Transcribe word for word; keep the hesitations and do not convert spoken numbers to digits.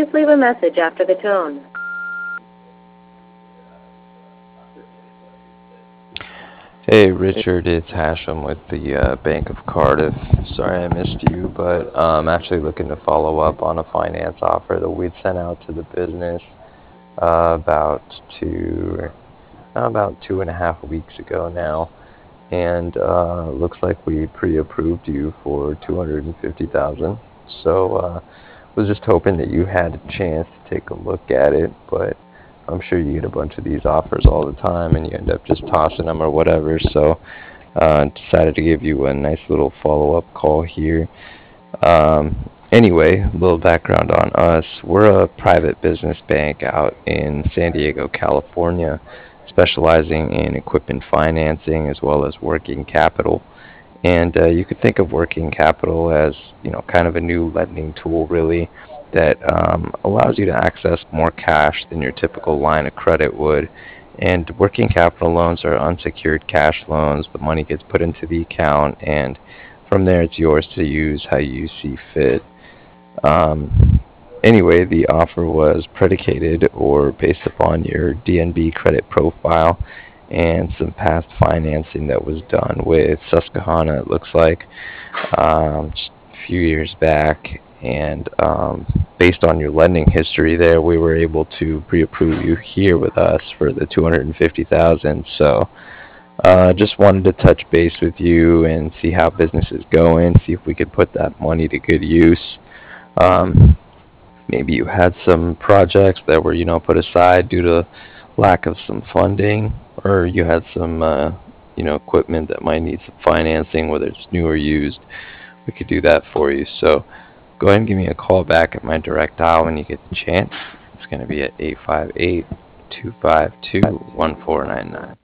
Please leave a message after the tone. Hey Richard, it's Hashem with the uh, Bank of Cardiff. Sorry I missed you, but uh, I'm actually looking to follow up on a finance offer that we'd sent out to the business uh, about two, about two and a half weeks ago now, and uh, looks like we pre-approved you for two hundred and fifty thousand. So uh, was just hoping that you had a chance to take a look at it, but I'm sure you get a bunch of these offers all the time, and you end up just tossing them or whatever. So uh, decided to give you a nice little follow-up call here. Um, anyway, a little background on us. We're a private business bank out in San Diego, California, specializing in equipment financing as well as working capital. And uh, you could think of working capital as, you know, kind of a new lending tool, really, that um, allows you to access more cash than your typical line of credit would. And working capital loans are unsecured cash loans. The money gets put into the account, and from there it's yours to use how you see fit. Um, anyway, the offer was predicated or based upon your D N B credit profile and some past financing that was done with Susquehanna, it looks like, um, just a few years back. And um, based on your lending history there, we were able to pre-approve you here with us for the two hundred fifty thousand. So uh, just wanted to touch base with you and see how business is going, see if we could put that money to good use. Um, maybe you had some projects that were, you know, put aside due to lack of some funding, or you had some, uh, you know, equipment that might need some financing, whether it's new or used. We could do that for you. So go ahead and give me a call back at my direct dial when you get the chance. It's going to be at eight five eight, two five two, one four nine nine.